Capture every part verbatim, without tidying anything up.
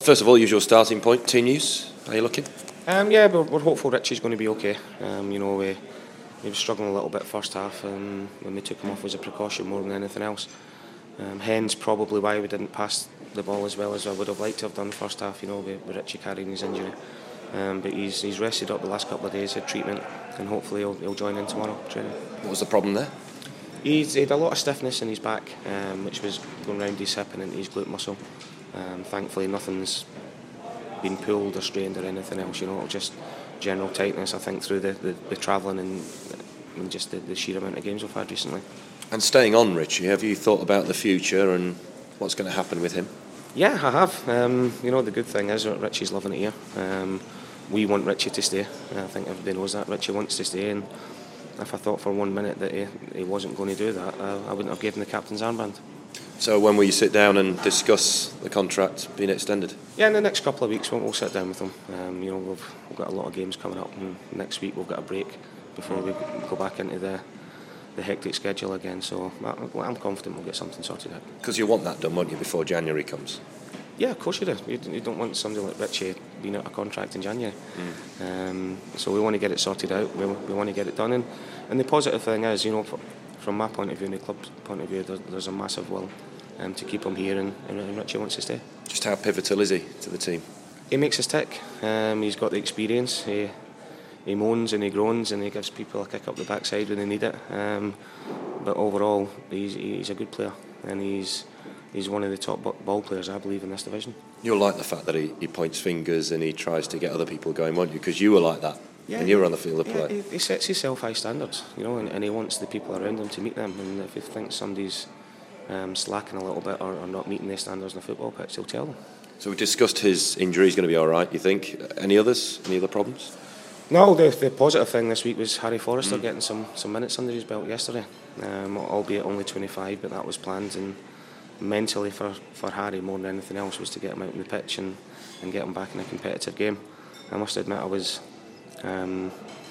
First of all, usual starting point, team news. How are you looking? Um, yeah, we're, we're hopeful Richie's going to be okay. Um, you know, we, he was struggling a little bit first half, and when we took him off was a precaution more than anything else. Um, hence, probably why we didn't pass the ball as well as I would have liked to have done first half. You know, with, with Richie carrying his injury. Um, but he's he's rested up the last couple of days, had treatment, and hopefully he'll, he'll join in tomorrow training. What was the problem there? He's he had a lot of stiffness in his back, um, which was going round his hip and into his glute muscle. Um, thankfully, nothing's been pulled or strained or anything else. You know, just general tightness. I think through the, the, the travelling and, and just the, the sheer amount of games we've had recently. And staying on, Richie, have you thought about the future and what's going to happen with him? Yeah, I have. Um, you know, the good thing is that Richie's loving it here. Um, we want Richie to stay. I think everybody knows that. Richie wants to stay, and if I thought for one minute that he, he wasn't going to do that, uh, I wouldn't have given the captain's armband. So when will you sit down and discuss the contract being extended? Yeah, in the next couple of weeks we'll, we'll sit down with him. Um, you know, we've, we've got a lot of games coming up, and next week we've got a break before we go back into the the hectic schedule again. So I, I'm confident we'll get something sorted out. Because you want that done, won't you, before January comes? Yeah, of course you do. You, you don't want somebody like Richie being out of contract in January. Mm. Um, so we want to get it sorted out. We, we want to get it done. And, and the positive thing is, you know, for, from my point of view and the club's point of view, there's, there's a massive will um, to keep him here, and, and Richie wants to stay. Just how pivotal is he to the team? He makes us tick. Um, he's got the experience. He, he moans and he groans and he gives people a kick up the backside when they need it. Um, but overall, he's, he's a good player, and he's he's one of the top ball players, I believe, in this division. You'll like the fact that he, he points fingers and he tries to get other people going, won't you? Because you were like that. Yeah, and you were on the field of yeah, play. He, he sets himself high standards, you know, and, and he wants the people around him to meet them. And if he thinks somebody's um, slacking a little bit or, or not meeting their standards on the football pitch, he'll tell them. So we discussed his injury. He's going to be all right, you think? Any others? Any other problems? No, the, the positive thing this week was Harry Forrester mm. getting some, some minutes under his belt yesterday, um, albeit only twenty-five, but that was planned. And mentally for, for Harry, more than anything else, was to get him out on the pitch and, and get him back in a competitive game. I must admit, I was um,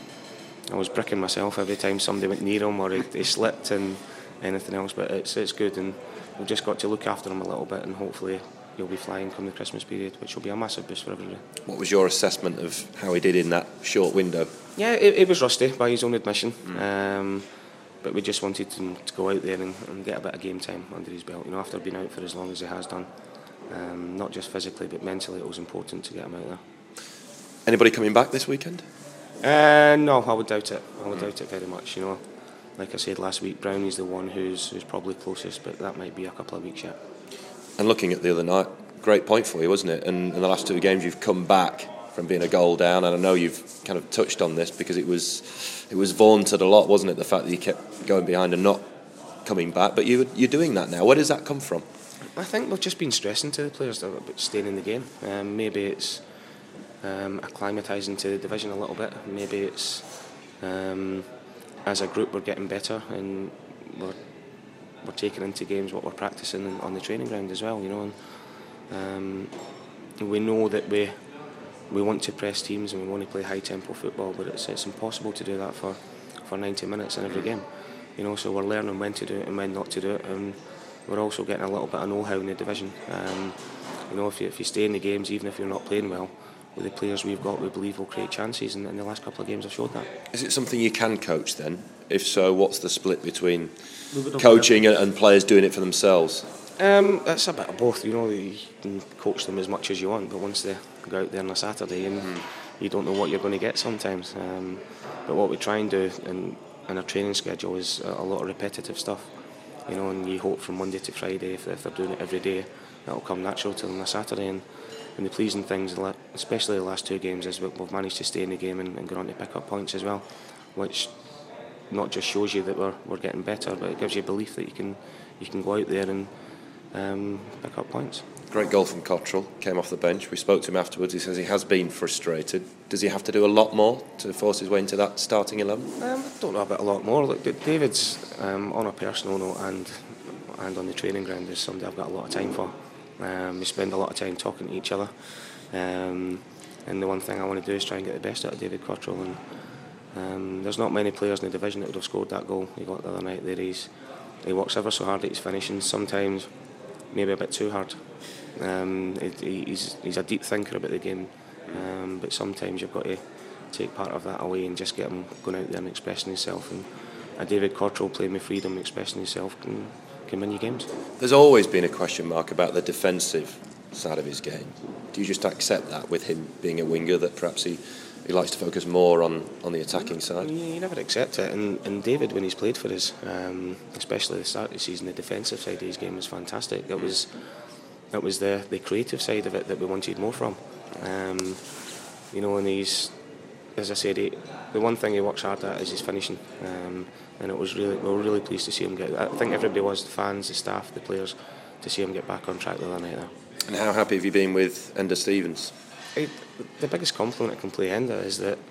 I was bricking myself every time somebody went near him or he, he slipped and anything else, but it's it's good, and we've just got to look after him a little bit, and hopefully he'll be flying come the Christmas period, which will be a massive boost for everybody. What was your assessment of how he did in that short window? Yeah, it, it was rusty by his own admission. Mm. Um, But we just wanted him to go out there and, and get a bit of game time under his belt. You know, after being out for as long as he has done, um, not just physically but mentally, it was important to get him out there. Anybody coming back this weekend? Uh, no, I would doubt it. I would mm. doubt it very much. You know, like I said last week, Brownie's the one who's who's probably closest, but that might be a couple of weeks yet. And looking at the other night, great point for you, wasn't it? And in the last two games, you've come back from being a goal down, and I know you've kind of touched on this because it was it was vaunted a lot, wasn't it, the fact that you kept going behind and not coming back, but you, you're doing that now. Where does that come from? I think we've just been stressing to the players about staying in the game. Um, maybe it's um, acclimatising to the division a little bit, maybe it's um, as a group we're getting better and we're, we're taking into games what we're practising on the training ground as well, you know, and um, we know that we We want to press teams and we want to play high tempo football, but it's it's impossible to do that for, for ninety minutes in every game. You know, so we're learning when to do it and when not to do it, and we're also getting a little bit of know-how in the division. Um, you know, if you if you stay in the games, even if you're not playing well, with the players we've got, we believe we'll create chances, and in the last couple of games have showed that. Is it something you can coach then? If so, what's the split between coaching and, and players doing it for themselves? Um, it's a bit of both, you know. You can coach them as much as you want, but once they go out there on a Saturday and mm. you don't know what you're going to get sometimes. Um, but what we try and do in, in our training schedule is a, a lot of repetitive stuff, you know, and you hope from Monday to Friday, if, if they're doing it every day, that'll come natural to them on a Saturday. And, and the pleasing things, especially the last two games, is we've managed to stay in the game and, and go on to pick up points as well, which not just shows you that we're, we're getting better, but it gives you belief that you can, you can go out there and Um, pick up points. Great goal from Cottrell, came off the bench. We spoke to him afterwards. He says he has been frustrated. Does he have to do a lot more to force his way into that starting eleven? Um, I don't know about a lot more. Look, David's um, on a personal note and and on the training ground is somebody I've got a lot of time for. Um, we spend a lot of time talking to each other, um, and the one thing I want to do is try and get the best out of David Cottrell. And um, there's not many players in the division that would have scored that goal he got the other night. There he's he works ever so hard at his finishing. Sometimes maybe a bit too hard. Um, he, he's he's a deep thinker about the game, um, but sometimes you've got to take part of that away and just get him going out there and expressing himself. And a David Cottrell playing with freedom, expressing himself, can can win you games. There's always been a question mark about the defensive side of his game. Do you just accept that with him being a winger, that perhaps he, he likes to focus more on, on the attacking side? You, you never accept it, and, and David, when he's played for us, um, especially at the start of the season, the defensive side of his game was fantastic. It was it was the, the creative side of it that we wanted more from. Um, you know, and he's, as I said, he, the one thing he works hard at is his finishing, um, and it was really we were really pleased to see him get. I think everybody was, the fans, the staff, the players, to see him get back on track the other night there. And how happy have you been with Enda Stevens? I, the biggest compliment I can play Enda is that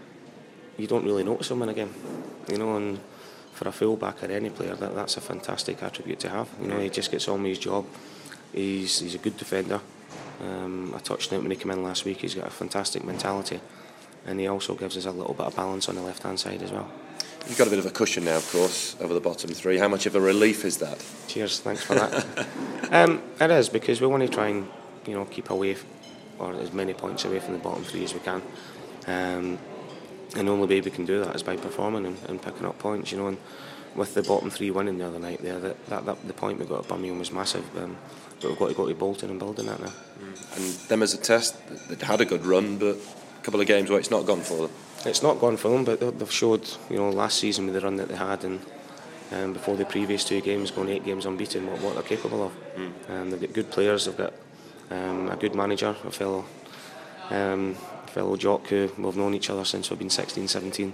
you don't really notice him in a game, you know, and for a full-back or any player, that, that's a fantastic attribute to have. You know, he just gets on with his job. He's he's a good defender. Um, I touched on it when he came in last week. He's got a fantastic mentality, and he also gives us a little bit of balance on the left-hand side as well. You've got a bit of a cushion now, of course, over the bottom three. How much of a relief is that? Cheers, thanks for that. um, it is, because we want to try and, you know, keep away, f- or as many points away from the bottom three as we can. Um, and the only way we can do that is by performing and, and picking up points, you know. And with the bottom three winning the other night there, that, that, that the point we got at Birmingham was massive. Um, but we've got to go to Bolton and build on that now. Mm. And them as a test, they'd had a good run, but a couple of games where it's not gone for them. It's not gone for them, but they've showed, you know, last season with the run that they had, and um, before the previous two games, going eight games unbeaten, what, what they're capable of. Mm. Um, they've got good players, they've got um, a good manager, a fellow, um, a fellow Jock who we've known each other since we've been sixteen, seventeen,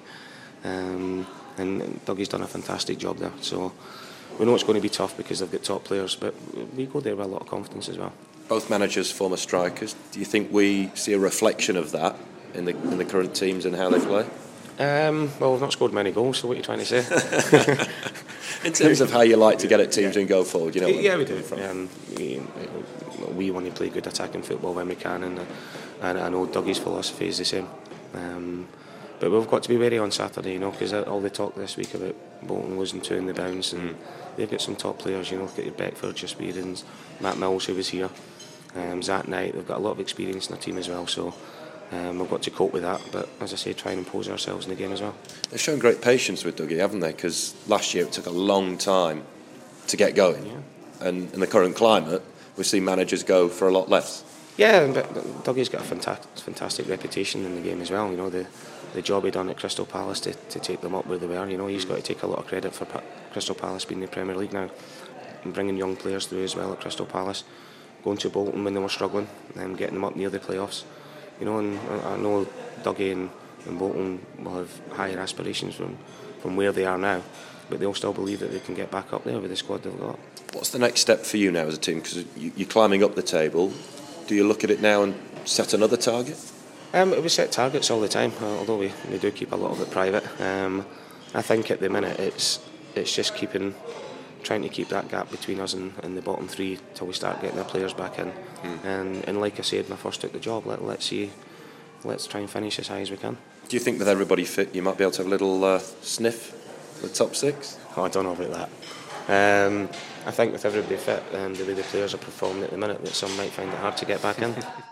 um, and, and Dougie's done a fantastic job there. So we know it's going to be tough because they've got top players, but we go there with a lot of confidence as well. Both managers, former strikers. Do you think we see a reflection of that in the in the current teams and how they play? Um, well, we've not scored many goals, so what are you trying to say? In terms of how you like to get at teams yeah. and go forward, you know. Yeah, we do. Um, we, we want to play good attacking football when we can, and, and I know Dougie's philosophy is the same. Um, but we've got to be wary on Saturday, you know, because all the talk this week about Bolton losing two in the bounce, and mm. they've got some top players, you know, look at your Beckford, your Speedens, Matt Mills who was here, um, Zach Knight. They've got a lot of experience in their team as well, so. Um, we've got to cope with that, but as I say, try and impose ourselves in the game as well. They've shown great patience with Dougie, haven't they? Because last year it took a long time to get going, yeah. and in the current climate, we've seen managers go for a lot less. Yeah, but Dougie's got a fantastic, fantastic reputation in the game as well. You know, the the job he done at Crystal Palace to, to take them up where they were. You know, he's got to take a lot of credit for pa- Crystal Palace being in the Premier League now, and bringing young players through as well at Crystal Palace, going to Bolton when they were struggling, and getting them up near the playoffs. You know, and I know Dougie and, and Bolton will have higher aspirations from, from where they are now, but they'll still believe that they can get back up there with the squad they've got. What's the next step for you now as a team? Because you, you're climbing up the table. Do you look at it now and set another target? Um, we set targets all the time, although we, we do keep a lot of it private. Um, I think at the minute it's it's just keeping, trying to keep that gap between us and, and the bottom three till we start getting our players back in. Mm. And and like I said when I first took the job, let, let's see, let's try and finish as high as we can. Do you think with everybody fit, you might be able to have a little uh, sniff the top six? Oh, I don't know about that. Um, I think with everybody fit and the way the players are performing at the minute, that some might find it hard to get back in.